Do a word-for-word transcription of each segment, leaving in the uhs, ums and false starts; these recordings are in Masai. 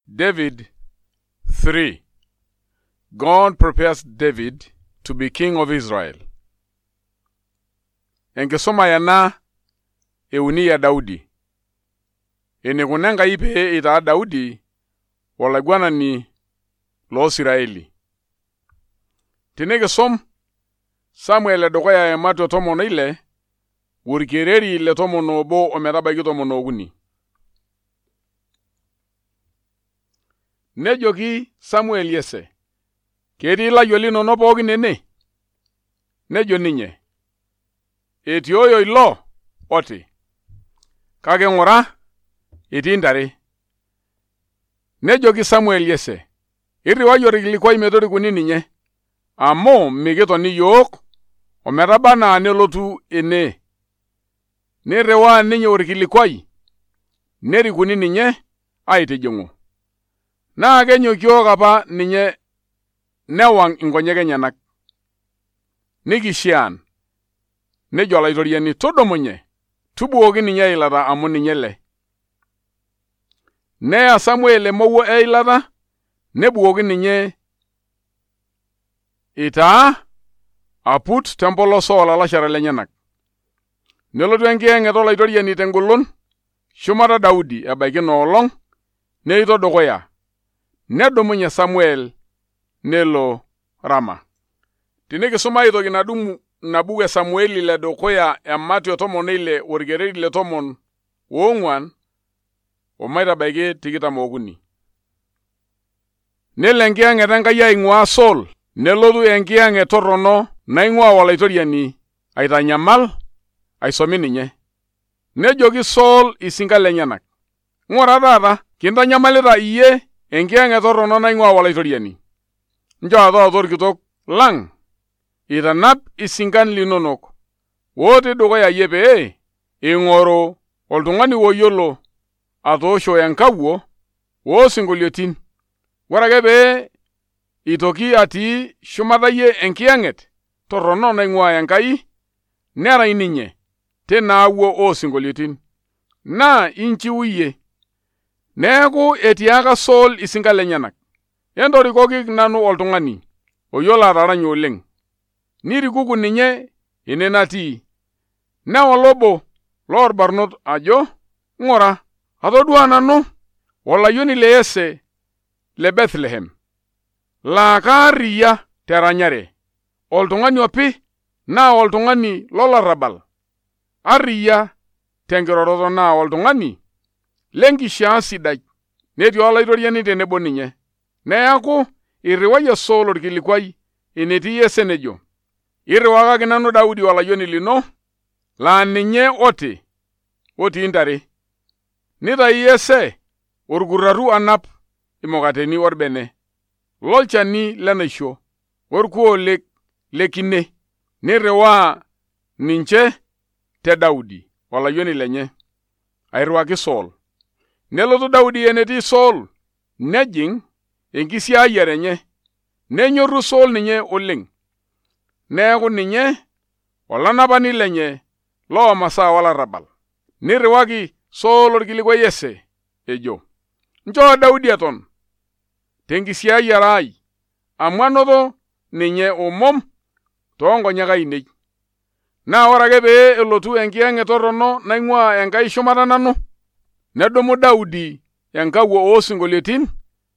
David three. God prepares David to be king of Israel. Enkisoma yana euni ya Daudi. Enekunenga ipe ita Daudi walaigwanani lo Israeli. Tinekisom Samuel edokoya emato tomono ile urkereri le tomono obo ometabaiki tomono okuni. Nejoki Samuel Yese, ketii ilayioli inonok pookin ene? Nejo ninye, etii oyo ilo oti, kake ng'ura etii ntare. Nejoki Samuel Yese, irriwai orkilikwai metorikuni ninye, amu mikitoni yiok ometaba naa nelotu ene. Nirriwaa ninye orkilikwai, nerikuni ninye aitijing'u. Naa kenyokio apa ninye newang inkonyek enyenak. Nikishiaan. Nejo olaitoriani, tudumunye, tubukoki ninye eilata amu ninye le. Neya Samuel emowuo eilata, nebukoki ninye itaa aput tempolos oolalashara lenyenak. Nelotu enkiyeng'et olaitoriani tengolon, shumata Daudi ebaiki noolong, neito dukuya. Nedumunye Samuel nelo Rama. Tinikisoma aitoki nadumu nabuku e Samueli le dukuya ematio tomon ile orkereri le tomon oong'uan omaitabaki tikitam okuni. Nelo enkiyang'et Enkai aing'uaa Saul, nelotu enkiyang'et torrono naing'uaa olaitoriani aitanyamal aisomi ninye. Nejoki Saul isinka lenyenak, ng'ura taata kintanyamalita iyie enkiyang'et torrono naing'uaa olaitoriani. Njoo taata orkitok lang' itanap isinkan linonok otii dukuya iyie pee ing'oru oltung'ani oyiolo atoosho enkawuo oosinkolioitin. Ore ake pee itoki atii shumata iyie enkiyang'et torrono naing'uaa Enkai, nerai ninye tina awuo oosinkolioitin, naa inchiu iyie. Neeku etiaka Saul isinka lenyenak, entorikoki nanu oltung'ani oyiolo ataranya oleng, nirikuku ninye ene natii. Newalo obo loorbarnot ajo, ng'ura, atodua nanu olayioni le Yese le Bethlehem, laa kaarriyia teranyare, oltung'ani opi naa oltung'ani lolarrabal, arriyia tenkiroroto naa oltung'ani lenkishaa sidai. Netii olaitoriani tenebo ninye. Neeku irriwayie Saul orkilikwai enetii Yese nejo, irriwakaki nanu Daudi olayioni lino, laa ninye oti otii ntare. Nitai Yese orkurrarru anap imukateni orbene, lolchani lenaisho, orkuo le kine, nirriwaa ninche te Daudi olayioni lenye. Airriwaki Saul. Nelotu Daudi enetii Saul, nejing enkisiayiare enye, nenyorru Saul ninye oleng. Neeku ninye olanapani lenye loo masaa olarrabal. Nirriwaki Saul orkilikwai Yese ejo, njoo Daudi eton tenkisiayiare ai, amu anoto ninye omom toonkonyek ainei. Naa ore ake pee elotu enkiyang'et torrono naing'uaa Enkai shumata nanu, nedumu Daudi enkawuo oosinkolioitin,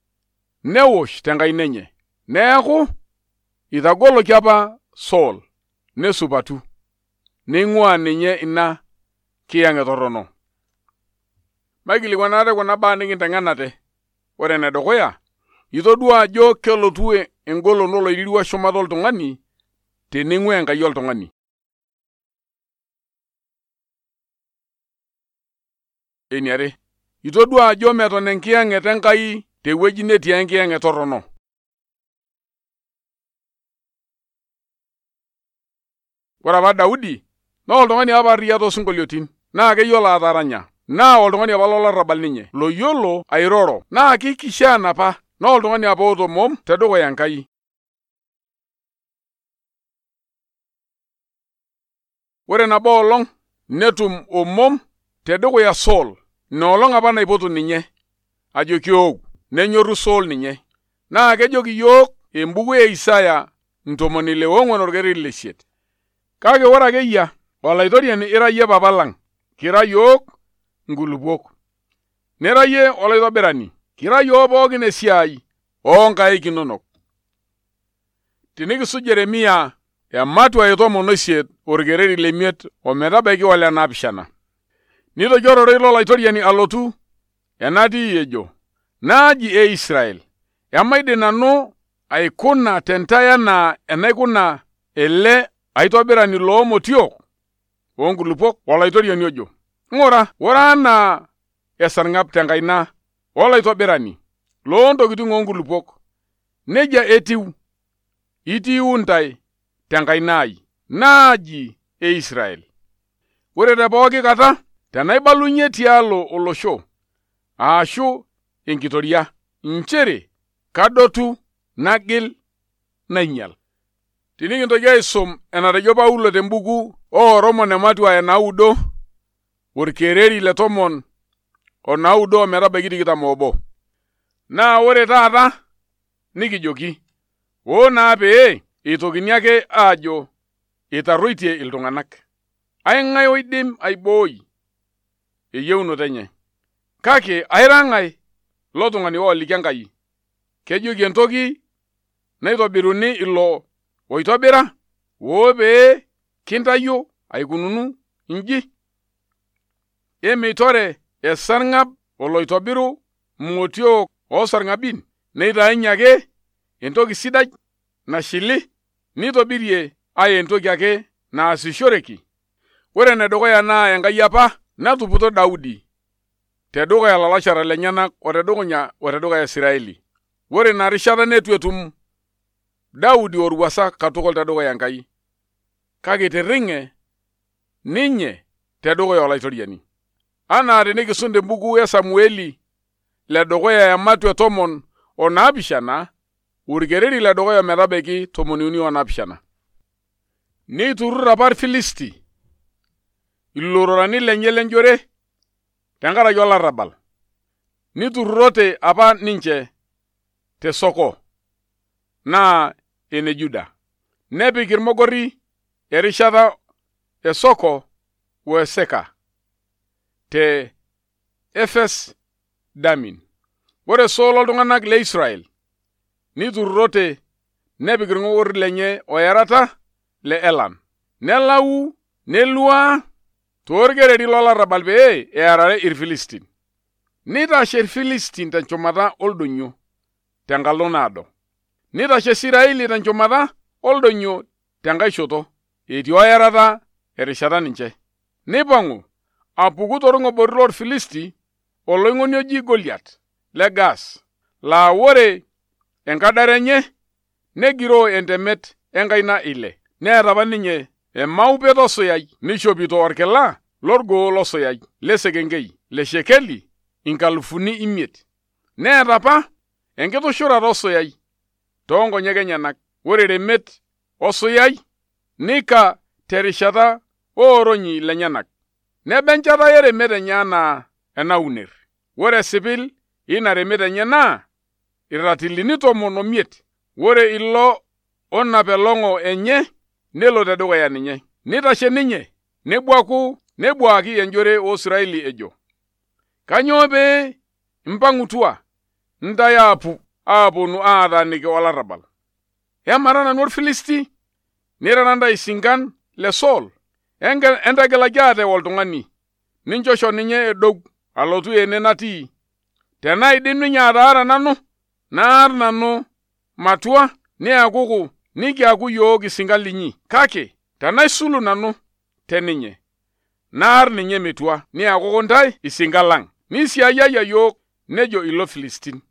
newosh tenkaina enye. Neeku itagoloki apa Saul, nesupatu, neing'uaa ninye ina kiyang'et torrono. Maikilikuan ate kuna baa nikinteng'enate. Ore enedukuya, itodua ajo kelotu engolon oloirirua shumata oltung'ani tening'uaa Enkai oltung'ani. Eniare, itodua ajo meton enkiyang'et Enkai tewueji netii enkiyang'et torrono. Ore apa Daudi naa oltung'ani apa arriyia toosinkolioitin, naa keyiolo ataranya, naa oltung'ani apa lolarrabal ninye, loyiolo airoro, naa kikishaan apa, naa oltung'ani apa oota omom tedukuya Enkai. Ore nabo olong netum omom tedukuya Saul, inoolong apa naipotu ninye, ajo kiok. nenyoru Saul ninye. Naa kejoki yok embuku e Isaya ntomoni ile ong'uan orkereri lesiet. Kake ore ake yia olaitoriani ira yie papa lang, kira yok nkulupuok. Nira yie olaitobirani, kira yok pookin esiai oonkaik inonok. Tinikisuj Jeremia ematua etomon oisiet orkereri lemiet ometabaiki ole naapishana. Nitoki ororei lolaitoriani alotu enatii ejo, naaji e Israel, emaidim nanu aikuna tentai enaa enaikuna ele aitobirani loomotiok onkulupuok. Olaitoriani ojo, ng'ura, ore anaa esarng'ab tenkaina olaitobirani loontokitin onkulupuok, nejia etiu itiu ntai tenkaina ai, naaji e Israel. Ore te pooki kata tenaibalunye tialo olosho ashu enkitoria, nchere kadotu nagil nainyal. Tinikintoki aisum enatejo Paulo tembuku ooromon ematua enaudo orkereri le tomon onaudo ometabaiki tikitam obo. Naa ore taata nikijoki, oo naa pee eitokini ake aajo itarruitie iltung'anak. Aing'ae oidim aibooi eyieunoto enye? Kake airang'ae lo tung'ani ooliki Enkai. Kejoki entoki naitobiruni ilo oitobira, oo pee kintayo aikununu inji. Emeitore esarng'ab oloitobiru motiok oosarng'abin, neitainye ake entoki sidai nashili, nitobirie ai entoki ake naasishoreki. Ore enedukuya naa Enkai apa natuputo Daudi tedukuya lalashara lenyenak otedukuya otedukuya Israeli. Ore ina rishata netu etum Daudi orwuasa katukul tedukuya Enkai, kake tirring'e ninye tedukuya olaitoriani. Anaa tenikisum tembuku e Samueli ledukuya ematua tomon onaapishana orkereri ledukuya metabaiki tomoni uni onaapishana. Neiturrur apa Irfilisti ilororani lenye lenjore tenkaraki olarrabal. Niturrurote apa ninche te Soko naa ene Juda. Nepik irmogorri erishata e Soko o Eseka te Efes Damin. Ore Saul oltung'anak le Israel niturrurote nepik irmogorri lenye oerata le Elan. Nelau nelua toorkereri lolarrabal pee eerare Irfilistin. Nitashe Irfilistin tenchumata oldonyo tenkalo naado. Nitashe Israeli tenchumata oldonyo tenkai shoto etii oerata erishata ninche. Nipang'u apuku torng'obori lorfilisti oloing'oni oji Goliat le Gas, laa ore enkadare enye negiroo entemet enkaina ile. Neeta apa ninye emaupet osuyai, nishopito orkila lorgoo losuyai lesekenkei le shekeli inkalifuni imiet. Neeta apa enkitushurata osuyai toonkonyek enyenak. Ore remet osuyai nika terishata ooronyi lenyenak. Neba enchata eremet enye anaa enauner. Ore esipil ina remet enye naa irratilini tomon omiet. Ore ilo onap elong'o enye nelo tedukuya ninye. Nitashe ninye nebwaku nebwaaki enjore o-Israeli ejo, kanyoo pee impang'utua ntai aapu aaponu aataaniki olarrabal? Emara nanu Orfilisti nirara ntai sinkan le Saul, entegelaki ate oltung'ani ninchosho ninye edou alotu ene natii. Tenaidim ninye ataara nanu, naar nanu matua niakuku nikiaku yiok isinkan linyi. Kake tenaisulu nanu teninye, naar ninye metua niakuku ntai isinkan lang, nisiayiayia yiok, nejo ilo Filistin.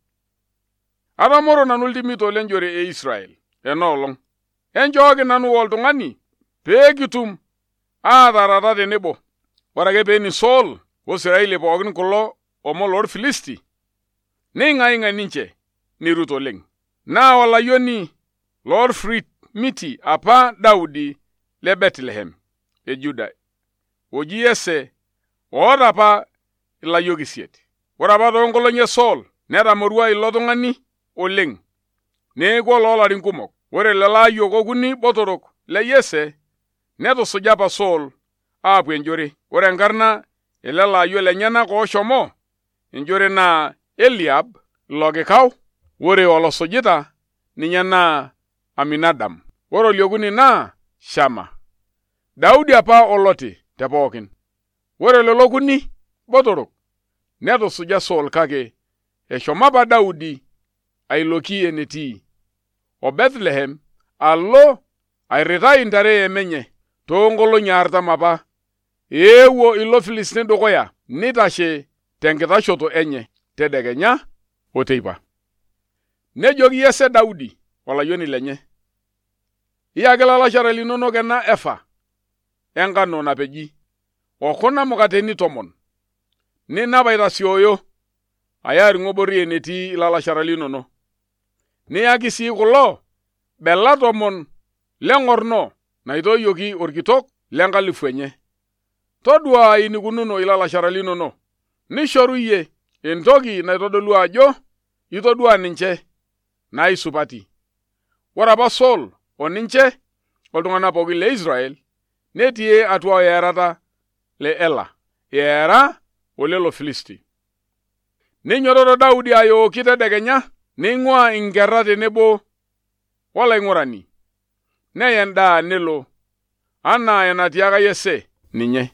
Atamoro nanu iltimito lenjore e Israel enoolong. Enchooki nanu oltung'ani pee kitum aatarata tenebo. Ore ake peeni Saul o-Israeli pookin kulo omon lorfilisti, neing'aing'a ninche nirut oleng. Naa olayioni lorfrit-miti apa Daudi le Bethlehem e Juda, oji Yese, oota apa ilayiok isiet. Ore apa toonkolong'i e Saul netamorua ilo tung'ani oleng, neeku oloolarin kumok. Ore lelo ayiok okuni botorok le Yese netusuja apa Saul aapuo enjore. Ore enkarna elelo ayiok lenyenak ooshomo enjore naa Eliab ilo kikau, ore olosujita ninye naa Aminadab, ore oliokuni naa Shama. Daudi apa oloti te pookin. Ore lelo kuni botorok netusuja Saul, kake eshomo apa Daudi ailoki enetii o Bethlehem alo airritai intare emenye toonkolong'i artam apa. Eewuo ilo Filistin dukuya nitashe tenkitashoto enye tedekenya o teipa. Nejoki Yese Daudi olayioni lenye, iyaki ilalashara linonok ena efa enkano napeji okuna mukateni tomon, ninap aitasioyo aya irng'obori enetii ilalashara linonok. Niyaki sii kulo bela tomon leng'orno naitoyioki orkitok lenkalifu enye. Todua inikununo ilalashara linonok, nishoru iyie entoki naitodolu ajo itodua ninche naisupati. Ore apa Saul o ninche oltung'anak pookin le Israel netii atua earata le Ela, eara olelo Filisti. Ninyototo Daudi ayooki tedekenya, neing'ua inkerra tenebo olaing'urani, neya endaa nelo anaa enatiaka Yese ninye.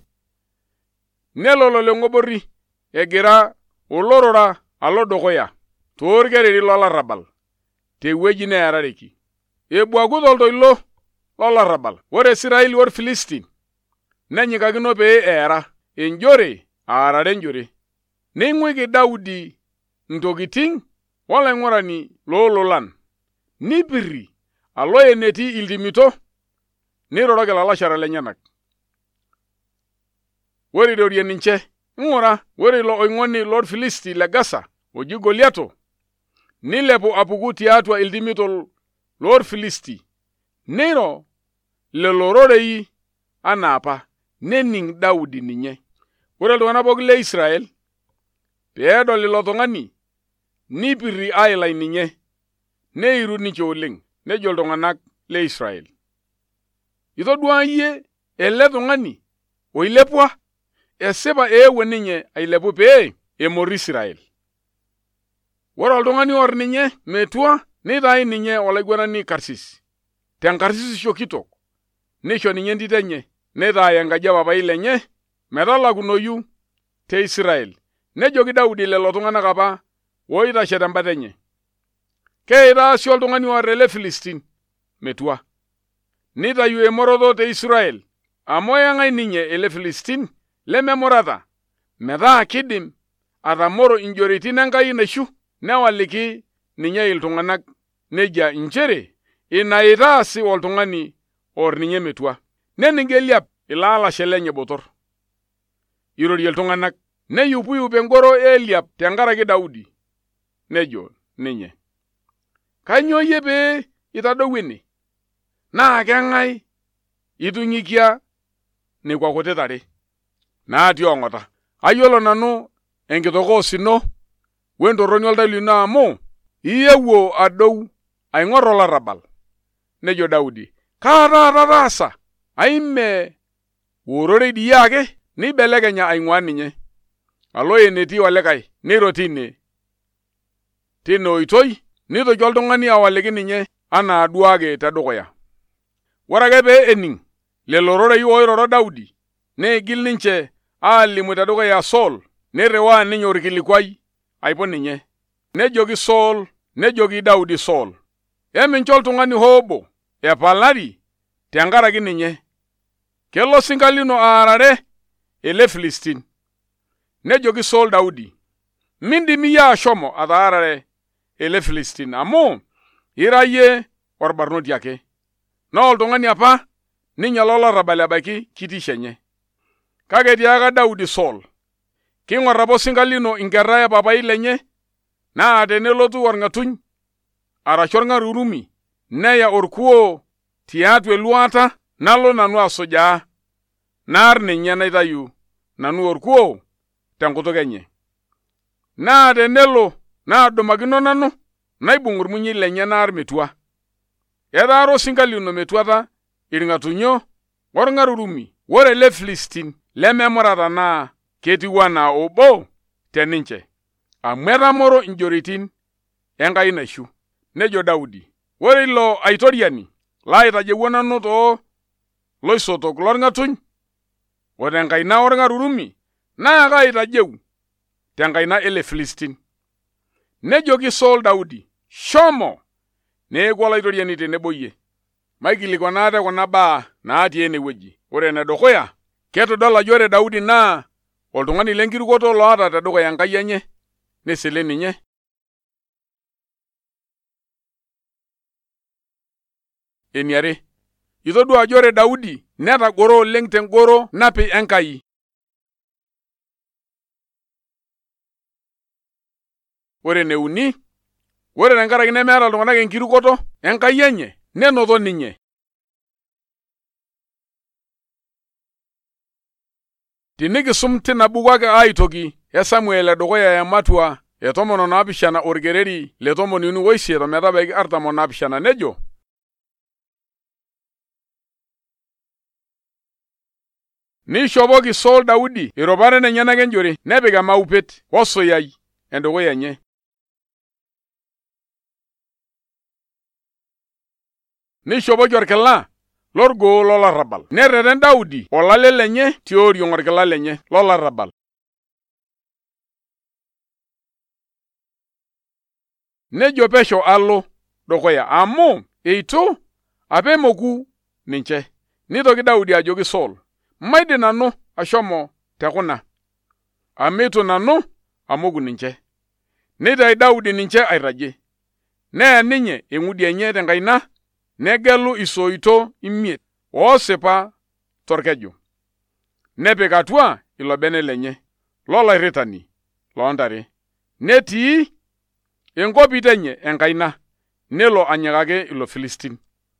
Nelo loleng'obori egira olorora alo dukuya toorkereri lolarrabal tewueji neerareki. Ebuaku toltoilo lolarrabal, ore Israeli orfilistin nenyikakino pee eera enjore aarare enjore. Neing'uiki Daudi ntokiting olaing'urani loololan, nipirri alo enetii iltimito, niroroki ilalashara lenyenak. Ore irorie ninche, ing'ura, ore ilo oing'oni lorfilisti le Gaza oji Goliato nilepu apuku tiatua iltimito lorfilisti, niro lelo rorei anaapa, nening Daudi ninye. Ore iltung'anak pookin le Israel peedol ilo tung'ani nipirri ailai ninye, neiru ninche oleng. Nejo iltung'anak le Israel, itodua iyie ele tung'ani oilepua, esipa eewuo ninye ailepu pee emor Israel. Ore oltung'ani oor ninye metua nitaai ninye olaiguanani karsis, tenkarsisisho kitok, nisho ninye entito enye, nitaai enkaji papai lenye metalakunoyu te Israel. Nejoki Daudi lelo tung'anak apa oitashe tembata enye, keitaasi oltung'ani oor ele Filistin metua, nitayu emoroto te Israel, amu eyang'ai ninye ele Filistin lememurata, metaa kidim atamoro injoritin Enkai naishu, newaliki ninye iltung'anak neja inchere ina itaasi oltung'ani oor ninye metua. Nening Eliab ilo alashe lenye botor, irorie iltung'anak, neyupuyup engoro Eliab tenkaraki Daudi. Nejo ninye, kanyoo iyie pee itadou ene? Naa keng'ae itung'ikia nekwa kuti tare natii ong'ota? Ayiolo nanu enkitoko osino wentorroni oltau lino amu iewuo adou aing'or olarrabal. Nejo Daudi, kaa taata taasa? Aime ororei diyie ake? Nibelekenya aing'ua ninye alo enetii olikae, niro tine tine oitoi, nitoki oltung'ani awaliki ninye anaa duake tedukuya. Ore ake pee ening lelo rorei oiroro Daudi, neigil ninche aalimu tedukuya Saul, nirriwaa ninye orkilikwai aipot ninye. Nejoki Saul, nejoki Daudi Saul, emincho oltung'ani hoobo epalari tenkaraki ninye, kelo sinkalino aarare ele Filistin. Nejoki Saul Daudi, mindim iyie ashomo ataarare ele Filistin amu ira yie orbarnoti ake, naa oltung'ani apa ninye lolarrabal ebaiki kitisho enye. Kake tiaka Daudi Saul, king'or apa osinkalino inkerra epapai lenye, naa tenelotu orng'atuny arashu orng'arurumi neya orkuo tiatua eluata, nalo nanu asujaa, naar ninye naitayu nanu orkuo tenkutuk enye. Naa tenelo naadumakino nanu naibung' ormunyi lenye naar metua. Etaaro sinkalino metuata irng'atunyo orng'arurumi wore le Filistin lememurata naa ketiu anaa obo teninche, amu etamoro injoritin Enkai naishu. Nejo Daudi, ore ilo aitoriani laitajewuo nanu too loisotok lorng'atuny o tenkaina orng'arurumi naa kaitajeu tenkaina ele Filistin. Nejoki Saul Daudi, shomo neeku olaitoriani tenebo yie. Maikilikuana ate kuna baa natii enewueji. Ore enedukuya, ketodol ajo ore Daudi naa oltung'ani lenkirukoto loota tedukuya Enkai enye nesile ninye. Eniare, itodua ajo ore Daudi netagoro oleng tengoro napi Enkai. Ore eneuni, ore tenkaraki nemeeta iltung'anak enkirukoto Enkai enye, nenoto ninye. Tinikisum tina buku ake aitoki e Samuel edukuya ematua e tomon onaapishana orkereri le tomon uni oisiet ometabaiki artam onaapishana nejo, Nishopoki Saul Daudi iroparen enyenak enjore nepik emaupet osuyai endukuya enye. Nishopoki orkila lorgoo lolarrabal. Nereten Daudi olale lenye tioriong' orkila lenye lolarrabal. Nejo pesho alo dukuya amu eitu apa emoku ninche. Nitoki Daudi ajoki Saul, maidim nanu ashomo tekuna, amitu nanu amoku ninche. Nitayu Daudi ninche airagie. Neya ninye eng'udi enye tenkaina, negelu isoito imiet oosipa torkeju. Nepik atua ilo bene lenye lolairritani loontare. Netii enkopit enye enkaina, nelo anyikaki ilo Filistin.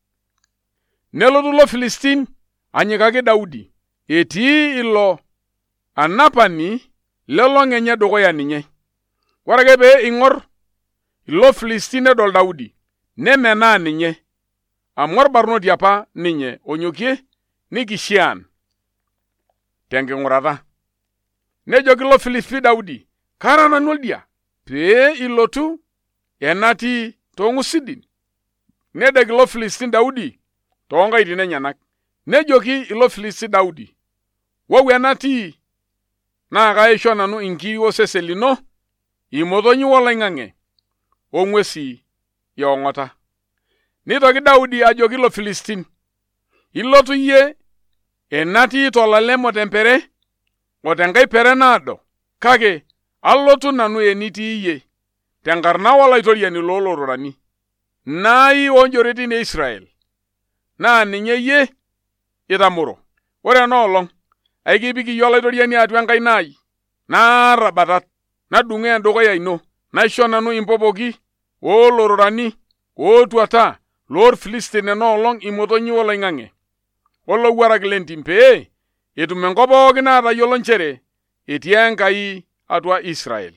Nelotu ilo Filistin anyikaki Daudi, etii ilo anapani lelong'enye dukuya ninye. Ore ake pee ing'or ilo Filistin nedol Daudi, nemenaa ninye, amu orbarnoti apa ninye onyokie nikishiaan tenking'urata. Nejoki ilo Filistin Daudi, kara nanu oldia pee ilotu enatii toong'usidin. Nedek ilo Filistin Daudi toonkaitin enyenak. Nejoki ilo Filistin Daudi, wou enatii naa kaisho nanu inkiri osesen lino, imotonyi oloing'ang'e ong'uesi eong'ota. Nitoki Daudi ajoki ilo Filistin, ilotu yie enatii tolalem otempere o tenkai pere naado, kake alotu nanu enitii yie tenkarna olaitoriani loolororani, naai onjoritin e Israel, naa ninye yie itamoro. Ore enoolong' aikipik iyie olaitoriani atua enkaina ai, naarr abatat, nadung'oo endukuya ino, naisho nanu impopoki oolororani ootuata loorfilistin enoolong' imotonyi oloing'ang'e olowuarak lentim pee etum enkop pookin atayiolo nchere etii Enkai atua Israel.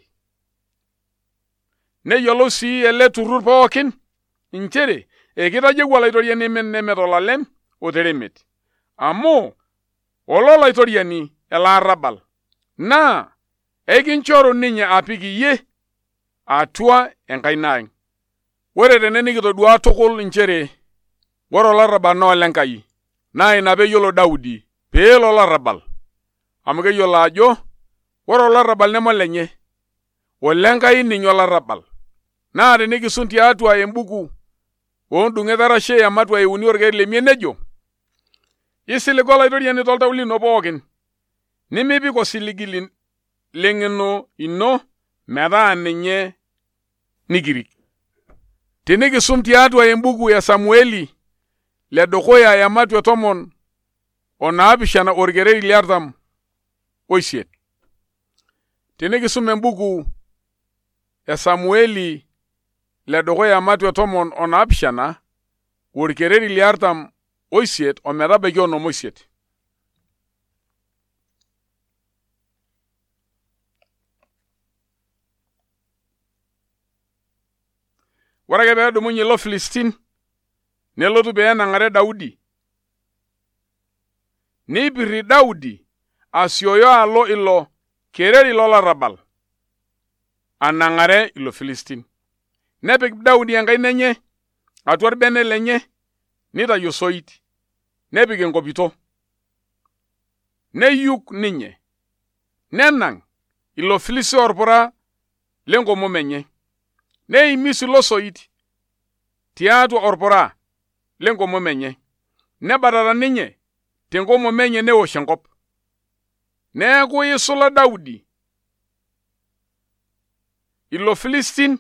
Neyiolou sii ele turrur pookin nchere ekitajeu olaitoriani nemet olalem oteremet, amu ololaitoriani ele arrabal, naa ekinchoru ninye apik iyie atua enkaina ang'. Ore tene nikitodua tukul nchere ore olarrabal naa olenkai, naa ina peeyiolo Daudi peelo olarrabal, amu keyiolo ajo ore olarrabal nemolenye, olenkai ninye olarrabal. Naa tenikisum tiatua embuku oondung'et arashe ematua euni orkereri lemiet nejo, isilig olaitoriani toltau lino pookin, nimipik osiligi leng'eno ino metaa ninye nikirik. Tenikisum tiatua embuku ya Samueli ledukuya ematua tomon onaapishana orkereri liartam oisiet. Tenikisum embuku ya Samueli ledukuya ematua tomon onaapishana orkereri liartam oisiet ometabaiki onom oisiet. Ore ake pee edumunye ilo Filistin nelotu pee enang'are Daudi, neipirri Daudi asioyo alo ilo kereri lolarrabal anang'are ilo Filistin. Nepik Daudi enkaina enye atua orbene lenye, nitayu osoit, nepik enkopito, neyuk ninye, nenang' ilo Filisti orpura lenkomom enye, neimis ilo soit tiatua orpura lenkomom enye, nebatata ninye tenkomom enye newosh enkop. Neeku isula Daudi ilo Filistin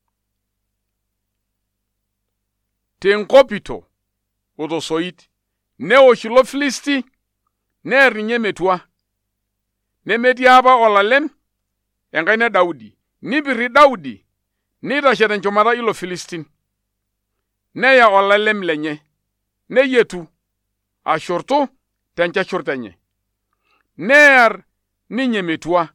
tenkopito otosoit, newosh ilo Filisti neer ninye metua, nemetii apa olalem enkaina Daudi. Nipirri Daudi nitashe tenchumata ilo Filistin, neya olalem lenye, neyietu ashurtu tenchashurt enye, neer ninye metua,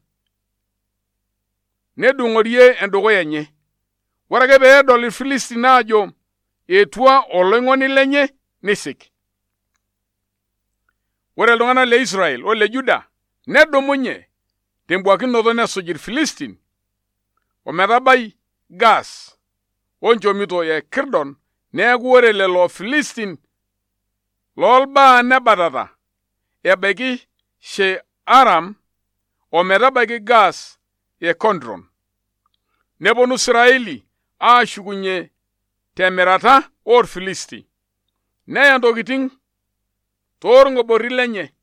nedung'orie endukuya enye. Ore ake pee edol Ifilistin ajo etua oloing'oni lenye, nisik. Ore iltung'anak le Israel o le Juda nedumunye tembuakinoto nesuj Ifilistin ometabai Gas onchomito e Kirdon. Neeku ore lelo Filistin loolbaa nebatata ebaiki She-Aram ometabaiki Gas e Kondron. Neponu Israeli aashukunye temirata orfilisti, neya ntokiting toorng'obori lenye,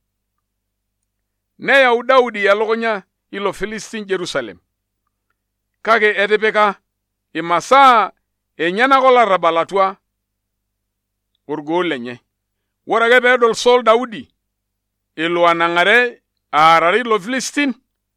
neyau Daudi elukunya ilo Filistin Jerusalem. Kake etipika imasaa enyenak olarrabal atua orgoo lenye. Ore ake peedol Saul Daudi elo anang'are aarare ilo Filistin,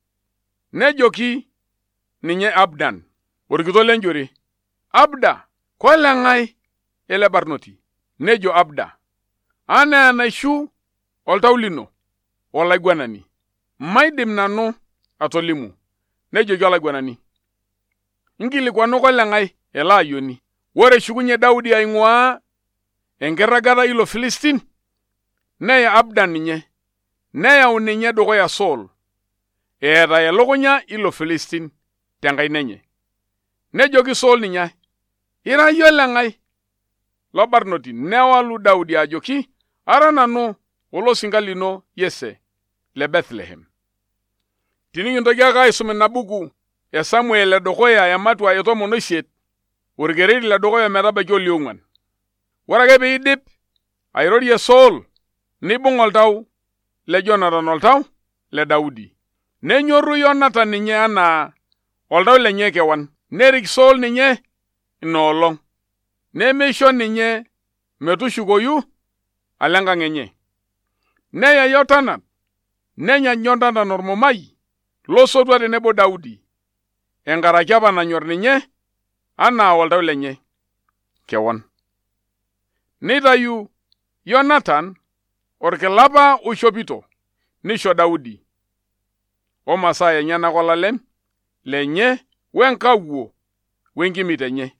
nejoki ninye Abdan, orkitok lenjore, Abda, koleng'ai ele barnoti? Nejo Abda, anaa enaishu oltau lino olaiguanani, maidim nanu atolimu. Nejoki olaiguanani, inkilikwanu koleng'ai ele ayioni. Ore eshukunye Daudi aing'uaa enkirragata ilo Filistin, neya Abdan ninye, neyau ninye dukuya Saul, eeta elukunya ilo Filistin tenkaina enye. Nejoki Saul ninye, ira yie oleng'ai lo barnoti? Newalu Daudi ajoki, ara nanu olosinka lino Yese le Bethlehem. Tinikintoki ake aisum ina buku e Samuel edukuya ematua etomon oisiet, orkereri ledukuya metabaiki oliong'uan. Ore ake peidip airorie Saul, nibung' oltau le Jonathan, oltau le Daudi. Nenyorru Jonathan ninye anaa oltau lenye kewan. Nerik Saul ninye inoolong, nemeisho ninye metushukoyu alo enkang' enye. Neya Yotanan, nenya Jonathan ormumai losotua tenebo Daudi, enkaraki apa nanyor ninye anaa oltau lenye kewan. Nitayu Jonathan orkilapa oishopito, nisho Daudi omasaa enyenak olalem lenye wenkawuo wenkimit enye.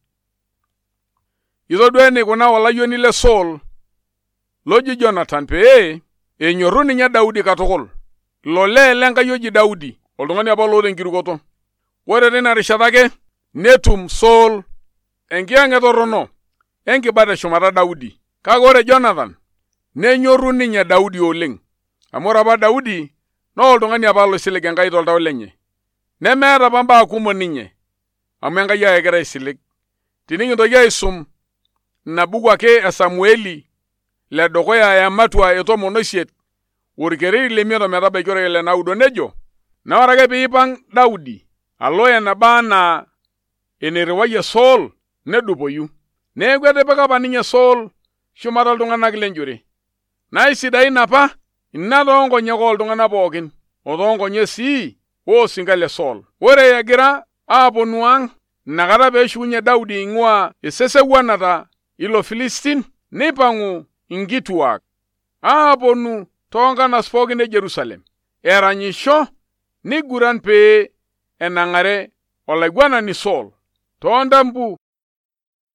Itodua enikuna olayioni le Saul loji Jonathan pee enyorru ninye Daudi katukul, lolee lenkai oji Daudi, oltung'ani apa loota enkirukoto. Ore tina rishata ake netum Saul enkiyang'et torrono enkiba teshumata Daudi. Kake ore Jonathan nenyorru ninye Daudi oleng, amu ore apa Daudi naa oltung'ani apa loisilig Enkai toltau lenye, nemeeta apa mbaa kumok ninye, amu Enkai ake egira aisilig. Tinikintoki aisum ina buku ake e Samueli ledukuya ematua etomon oisiet, orkereri lemiet ometabaiki orkereri le naudo, nejo, na ore ake piipang' Daudi alo eneba anaa eneriwayie Saul nedupoyu. Neeku etipika apa ninye Saul shumata iltung'anak lenjore. Naisidain apa ina toonkonyek oltung'anak pookin, otoonkonyek sii oosinka le Saul. Ore egira aaponu ang', inakata peeshukunye Daudi eing'ua esesewuanata ilo Filistin, nipang'u inkituak aaponu toonkanas pookin e Jerusalem, eranyisho niguran pee enang'are olaiguanani Saul toontambu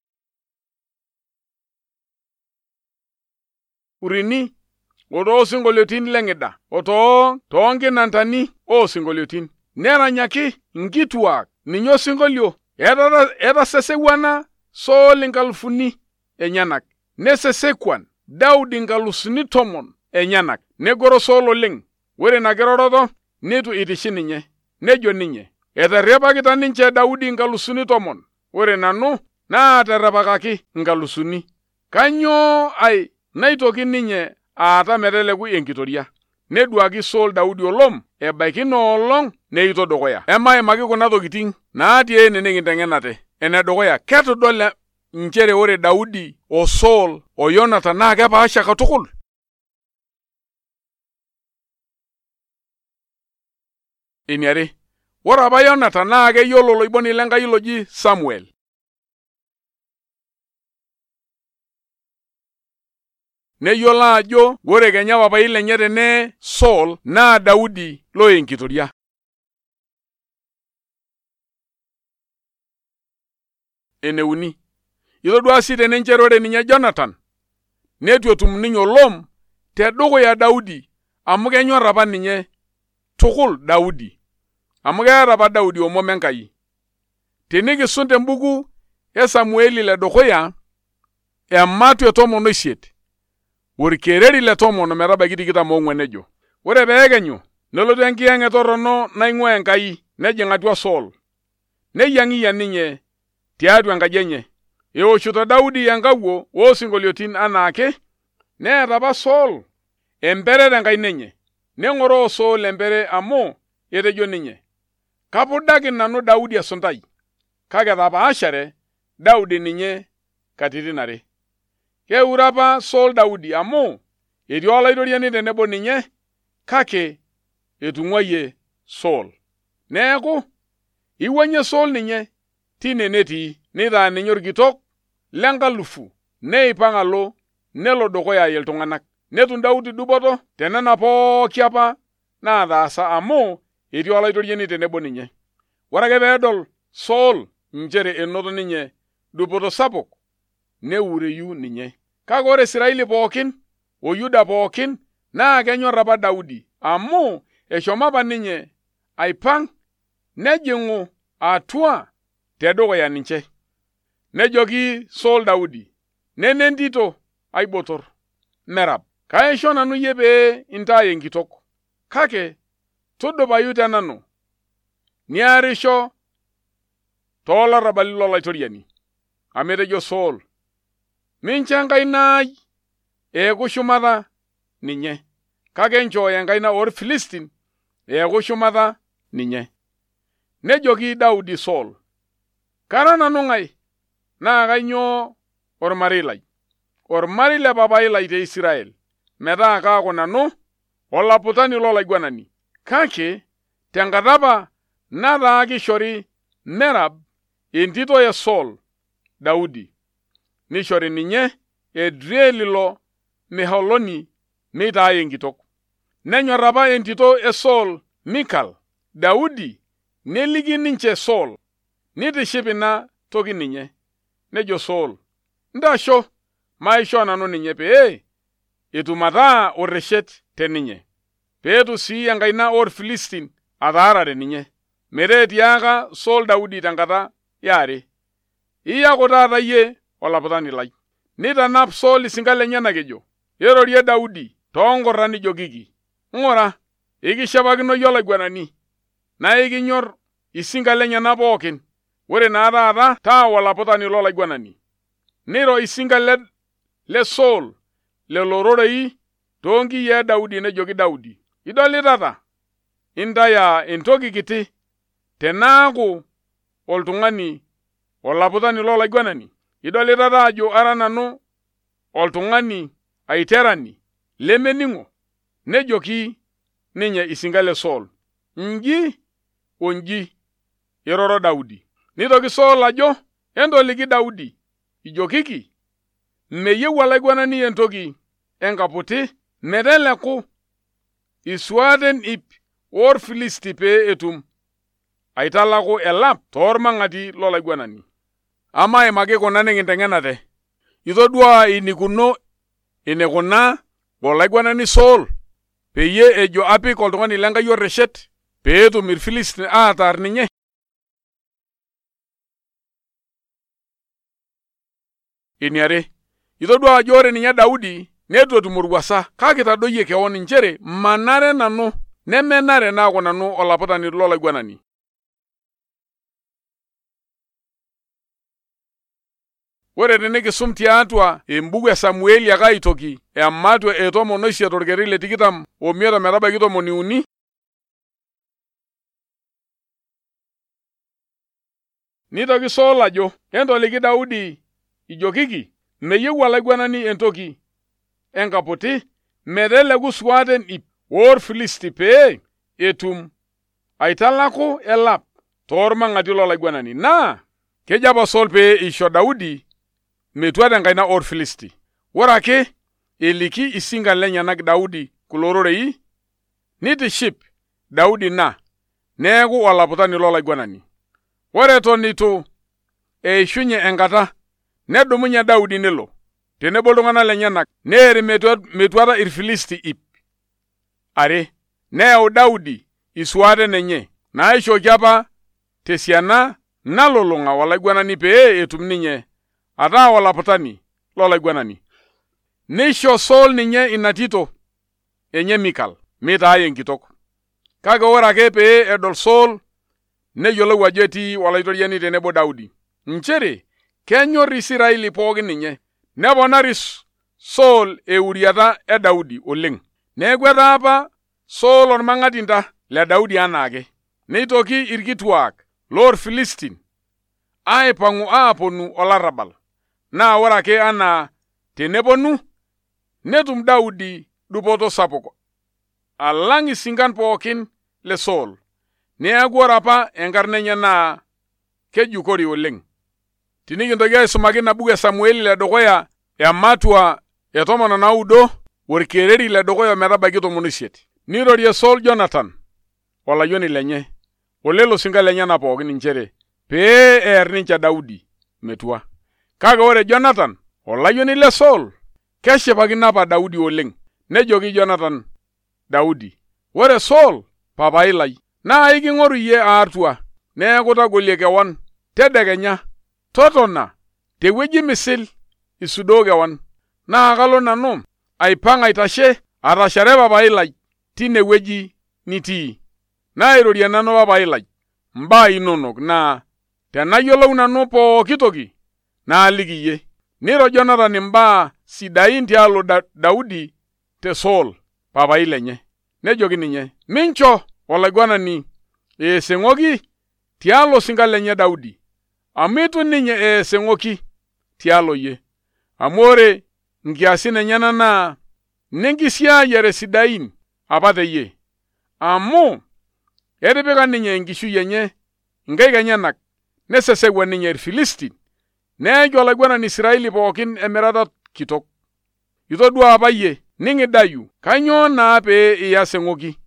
urini, otoo sinkoliotin leng'ida, otoo toonkinantani osinkoliotin. Neranyaki nkituak ninye osinkolio. Etasesekuana Saul inkalifuni enyanak. Nesesekwan Daudi inkalusuni tomon enyanak. Negoro Saul oleng'. Ore ina kiroroto nitu itishi ninye. Nejo ninye, eterrepakita ninche Daudi inkalusuni tomon. Ore nanu naaterrepakaki inkalusuni. Kanyoo ai naitoki ninye aata meteleku enkitoria. Neduaki Saul Daudi olom ebaiki noolong neito dukuya. Emaimaki kuna tokiting natii ene nikinteng'enate. Ene dukuya, ketodol nchere ore Daudi o Saul o Jonathan naa kepaasha katukul. Eniare, ore apa Jonathan naa keyiolo loiboni lenkai loji Samuel. Neyiolo ajo ore kenya papai lenye tene Saul naa Daudi lo enkitoria. Eneuni, itodua sii tenenchere ore ninye Jonathan netu etum ninye olom tedukuya Daudi amu kenyor apa ninye tukul Daudi. Amu keeta apa Daudi omom Enkai. Tenikisum tembuku e Samueli le dukuya ematu etomon oisiet. Orkereri le tomon metabaiki tikitam oong'uan nejo, ore peekenyu nelotu enkiyang'et torrono naing'ua Enkai nejing' atua Saul. Neyiang'iyia ninye tiatua enkaji enye. Eoshito Daudi enkawuo oosinkoliotin anaake. Neeta apa Saul empere tenkaina enye. Neng'oroo Saul empere amu etejo ninye, kapudaki nanu Daudi esuntai, kake tapaashare Daudi ninye katitin are. Keure apa Saul Daudi amu etii olaitoriani tenebo ninye, kake etung'uayie Saul. Neeku iwuang'ie Saul ninye tine netii, nitaa ninye orkitok lenkalufu, neipang' alo nelo dukuya iltung'anak. Netum Daudi dupoto tenena pooki apa naataasa amu etii olaitoriani tenebo ninye. Ore ake peedol Saul nchere enoto ninye dupoto sapuk, neureyu ninye. Kake ore Israeli pookin o Yuda pookin naa kenyor apa Daudi amu eshomo apa ninye aipang' nejing'u atua tedukuya ninche. Nejoki Saul Daudi, nene entito aibotor Merab, kaisho nanu yie pee intae enkitok, kake tudupayu tenanu niarisho toolarrabali lolaitoriani. Amu etejo Saul, mincho enkaina ai eeku shumata ninye, kake nchooyo enkaina orfilistin eeku shumata ninye. Nejoki Daudi Saul, kara nanu ng'ae naa kainyoo ormarei lai, ormarei le papai lai te Israel, metaa kaaku nanu olaputani lolaiguanani. Kake tenkata apa nataa kishori Merab entito e Saul Daudi, nishori ninye Edriel ilo Meholoni meitaa enkitok. Nenyor apa entito e Saul Mikal Daudi, neliki ninche Saul, nitiship ina toki ninye. Nejo Saul, ntasho maisho nanu ninye pee etum ataa orreshet teninye, peetu sii enkaina orfilistin ataarare ninye. Meteetiaka Saul Daudi tenkata yare, iyaku taata yie olaputani lai. Nitanap Saul isinka lenyenak ejo, erorie Daudi toonkorra nijokiki, ng'ura ikishipakino yie olaiguanani, naa ikinyor isinka lenyenak pookin. Ore naa taata taa olaputani lolaiguanani. Niro isinka le, le Saul lelo rorei toonkiyia Daudi nejoki Daudi, idolitata intaya entoki kiti tenaaku oltung'ani olaputani lolaiguanani. Idolitata ajo ara nanu oltung'ani aiterani lemening'o. Nejoki ninye isinka le Saul, nji onji iroro Daudi. Nitoki Saul ajo, entoliki Daudi ijokiki, meyieu olaiguanani entoki enkaputi meteleku isuaten ip orfilisti pee etum aitalaku elap toormang'ati lolaiguanani. Ama imaki kuna nikinteng'enate, itodua inikuno inekuna olaiguanani Saul peyie ejo apik oltung'ani lenkai oreshet peetum irfilistin aatar ninye. Eniare, itodua ajo ore ninye Daudi netu etum orwuasa kake tadoyie keon nchere manare nanu nemenare naaku nanu olaputani lolaiguanani. Ore tenikisum tiatua embuku e Samueli ake aitoki ematua etomon oisiet orkeri le tikitam omiet ometabaiki tomoni uni, nitoki Saul ajo entoliki Daudi ijokiki meyieu olaiguanani entoki enkaputi meteleku suaten ip orfilisti pee etum aitalaku elap toormang'ati lolaiguanani. Naa kejo apa Saul pee isho Daudi metua tenkaina orfilisti. Ore ake eliki isingan lenyenak Daudi kulo rorei nitiship Daudi na neeku olaputani lolaiguanani. Ore tonito eishunye enkata nedumunye Daudi nelo tenebo iltung'anak lenyenak neeri metuata irfilisti ip are, neyau Daudi isuaten enye naishoki apa tesiana nalulung'a olaiguanani pee etum ninye ataa olaputani lolaiguanani. Neisho Saul ninye ina tito enye Mikal mitaa enkitok. Kake ore ake pee edol Saul neyiolou ajo etii olaitoriani tenebo Daudi nchere kenyor Isiraeli pookin ninye, neponari Saul euriata e Daudi oleng. Neeku etaa apa Saul ormang'atinda le Daudi anaake. Neitoki irkituak loorfilistin aipang'u aaponu olarrabal. Naa ore ake anaa teneponu netum Daudi dupoto sapuk alang' isingan pookin le Saul. Neeku ore apa enkarna enye naa kejukori oleng. Tinikintoki aisumaki ina buku e Samueli le dukuya ematua etomon naudo orkereri le dukuya metabaiki tomon isiet. Nirorie Saul Jonathan olayioni lenye olelo singa lenyana pookin nchere pee eer ninche Daudi metua. Kake ore Jonathan olayioni le Saul keshipakino apa Daudi oleng. Nejoki Jonathan Daudi, ore Saul papai lai naa iking'oru iyie aatua neeku tagolie kewan tedekenya totona tewueji misil isudoo kewan naa kalo nanu aipang' aitashe atashare papai lai tinewueji nitii nairorie nanu papai lai mbaa inonok naa tenayiolou nanu pooki toki naaliki iyie. Niro Jonathan imbaa sidain tialo da Daudi te Saul papai lenye. Nejoki ninye mincho olaiguanani eeseng'oki tialo singa lenye Daudi amitu ninye eeseng'oki tialo ye. Amu ore nkiasin enyana naa nenkisiayiare sidain apa teyie. Amu etipika ninye enkishui enye nkaik enyenak nesesewa ninye irfilistin neejo olaiguanani Israeli pookin emirata kitok. Itodua apa yie ning'idayu kanyoo naa pee iyaseng'oki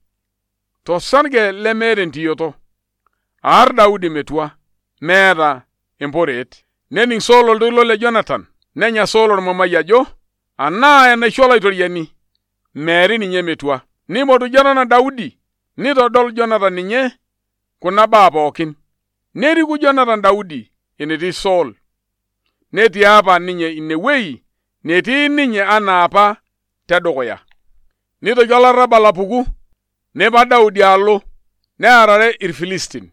tosarge lemeeta entiyoto aar Daudi metua meeta emporeet. Nening Saul oltoilo le Jonathan nenya Saul ormomai ajo anaa enaisho olaitoriani meeri ninye metua. Nimotu Jonathan Daudi nitodol Jonathan ninye kuna baa pookin. Neriku Jonathan Daudi enetii Saul. Netii apa ninye inewei netii ninye anaa apa tedukuya. Nitoki olarrabal apuku nepa Daudi alo nearare irfilistin.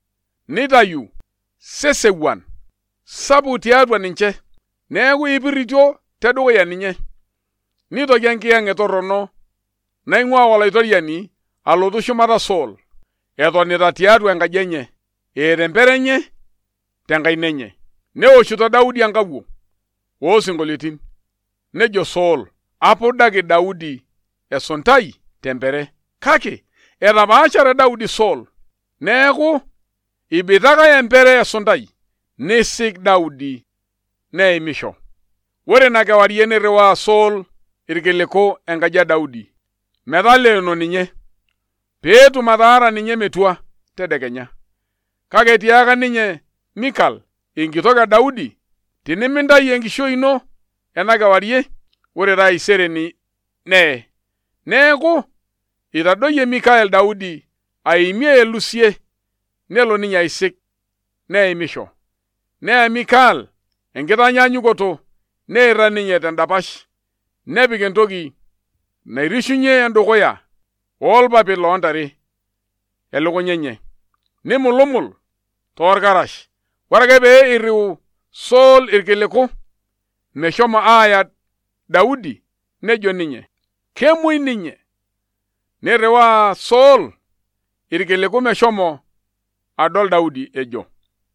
Nitayu sesewuan sapuk tiatua ninche neeku ipiritio tedukuya ninye. Nitoki enkiyang'et torrono naing'ua olaitoriani alotu shumata Saul etonita tiatua enkaji enye eeta empere enye tenkaina enye. Neoshito Daudi enkawuo osinkolioitin. Nejo Saul apudaki Daudi esuntai tempere. Kake etapaashare Daudi Saul neeku ibitaka empere esuntai nisik Daudi neimisho. Ore ina kewarie nirriwaa Saul irkiliku enkaji ya Daudi metaleeno ninye peetum ataara ninye metua tedekenya. Kake tiaka ninye Mikal enkitok e Daudi tinimintayu enkishui ino ena kewarie ore taisere ni nee neeku itadoyie Mikael Daudi aimie elusie nelo ninye aisik neimisho. Nee Mikael enkitanyanyukoto neira ninye tendapash nepik entoki nairishunye endukuya oolpapit loontare elukunya enye nimulumul toorkarash. Ore ake pee iriu Saul irkiliku meshomo aaya Daudi nejo ninye kemuoi ninye. Niriwaa Saul irkiliku meshomo adol Daudi ejo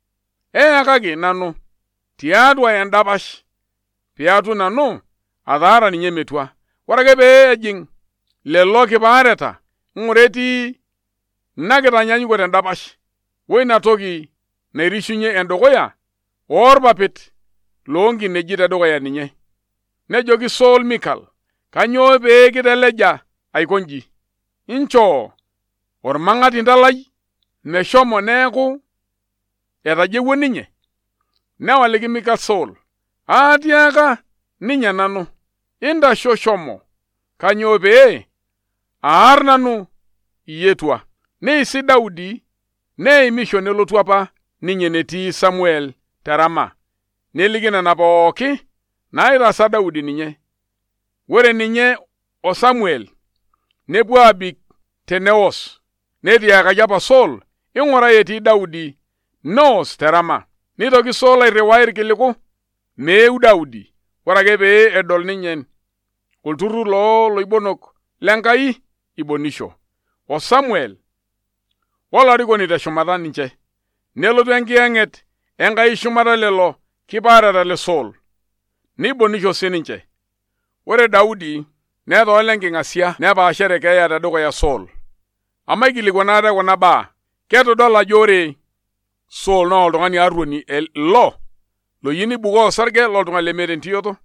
eakaki nanu tiatua endapash piatu nanu ataara ninye metua. Ore ake pee ejing lelo kipaareta ng'ureti nakitanyanyukote endapash woina toki nairishunye endukuya oorpapit loonkineji tedukuya ninye. Nejoki Saul Mikal, kanyoo pee kiteleja aikonji? Inchoo ormang'atinda lai meshomo neeku etajewuo ninye. Newaliki Mikal Saul, aatiaka ninye nanu, intasho shomo, kanyoo pee aar nanu iyetua. Neisi Daudi neimisho nelotu apa ninye netii Samuel terama neliki nena pooki naitaasa Daudi ninye. Ore ninye o Samuel nepuo abik tenewos netiakaki apa Saul ing'urai etii Daudi noos terama. Nitoki Saul airiwaa irkiliku meu Daudi. Ore ake pee edol ninye olturrur loo loibonok lenkai ibonisho o Samuel olarikoni teshumata ninche. Nelotu enkiyang'et enkai shumata lelo kipaareta le Saul nibonisho sininche. Ore Daudi netoole enking'asia nepaashere keeya tedukuya Saul. Amaikilikuanate kuna baa ketodol ajo ore Saul naa oltung'ani arruoni lo loyieu nibukoo osarge loltung'ani lemeeta entioto.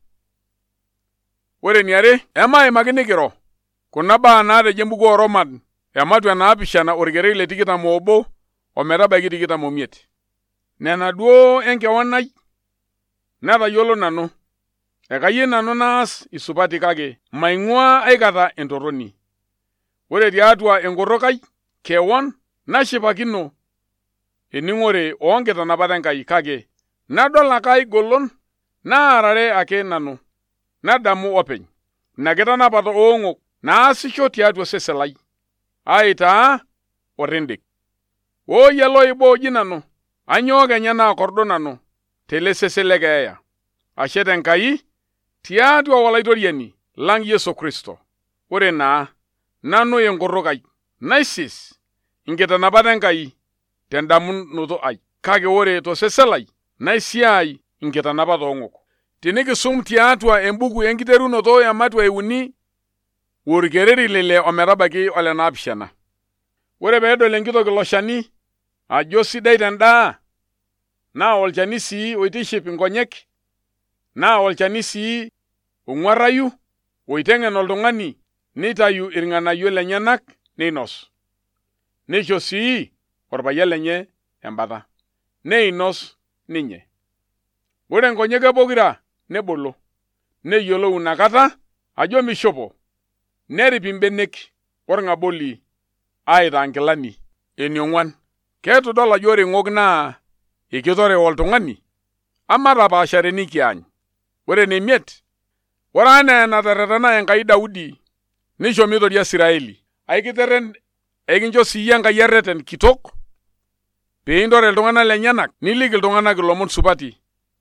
Ore eniare emaimaki nikiro kuna baa naatejo embuku ooroman ematua naapishana orkereri le tikitam oobo ometabaiki tikitam omiet. Nena duo enkewon ai natayiolo nanu, ekayieu nanu naas isupati kake maing'ua aikata entorroni. Ore tiatua enkorrok ai kewon nashipakino ening'ore oonkitanapat Enkai kake nadol ake ai golon naarare ake nanu nadamu openy ina kitanapata oong'ok naasisho tiatua osesen lai aitaa orrindik. Ooyiolo ibooji nanu anyoo kenya naakordo nanu tele sesen le keeya. Ashet Enkai tiatua olaitoriani lang' Yesu Kristo. Ore naa nanu enkorrok ai naisis inkitanapat Enkai tendamunoto ai kake ore tosesen lai naisiai inkitanapat oong'ok. Tinikisum tiatua embuku enkiterunoto ematua euni orkereri lile ometabaiki ole naapishana. Ore peedol enkitok ilo shani ajo sidai tendaa naa olchani sii oitiship inkonyek naa olchani sii ong'uarrayu oiteng'en oltung'ani nitayu irng'anayio lenyenak neinos. Neisho sii orpayian lenye embata neinos ninye. Ore nkonyek pokira nebolo neyiolou inakata ajo mishopo nerip imbenek orng'aboli aitaa nkilani. Eniong'uan ketodol ajo ore ng'ok naa ikitore oltung'ani ama tapaashare nikiany. Ore enemiet ore anaa enaterretena Enkai Daudi nisho mitoria Israeli aikiterren aikincho siiyie Enkai erreten kitok peintore iltung'anak lenyenak niliki iltung'anak ilomon supati.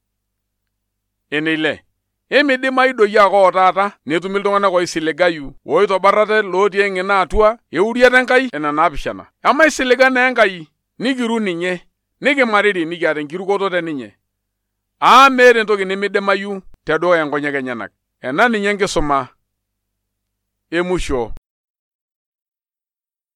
Eneile emidimayu doi ake otaata netumi iltung'anak oisiligayu oitobarrate lotii eng'ina atua euriat Enkai ena naapishana. Emaisiliga naa Enkai nikiru ninye nikimariri nikiata enkirukoto teninye. Aa meeta entoki nemidimayu tedukuya nkonyek enyenak. Ena ninye enkisuma emusho